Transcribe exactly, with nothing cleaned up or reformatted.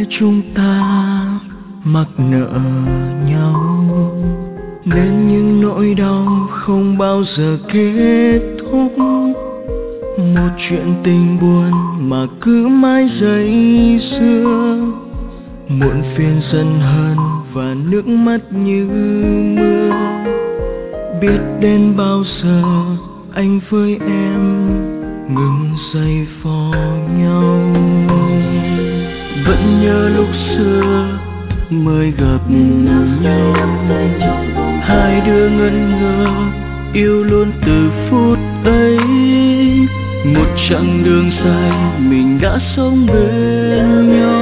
chúng ta mắc nợ nhau, nên những nỗi đau không bao giờ kết thúc. Một chuyện tình buồn mà cứ mãi dây dưa, muộn phiền giận hờn và nước mắt như mưa. Biết đến bao giờ anh với em ngừng giày vò nhau. Vẫn nhớ lúc xưa mới gặp nhau, hai đứa ngẩn ngơ yêu luôn từ phút ấy. Một chặng đường dài mình đã sống bên nhau,